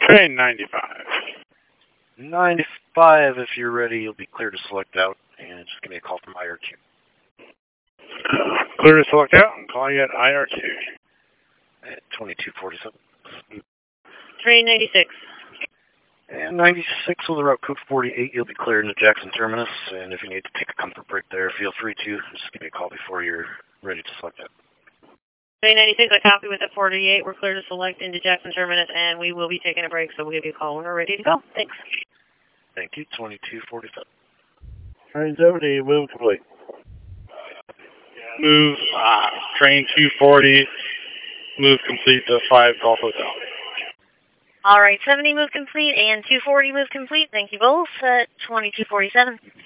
Train 95. 95, if you're ready, you'll be clear to select out, and just give me a call from IRQ. Clear to select out. I'm calling it IRQ. At 2247. Train 96. And 96 with a route code 48, you'll be cleared into Jackson Terminus, and if you need to take a comfort break there, feel free to. Just give me a call before you're ready to select out. Train 96, I copy with the 48. We're clear to select into Jackson Terminus, and we will be taking a break, so we'll give you a call when we're ready to go. Thanks. Thank you. 2247. Train 70, move complete. Move, train 240, move complete to 5 Golf Hotel. All right, 70 move complete and 240 move complete. Thank you both. 2247.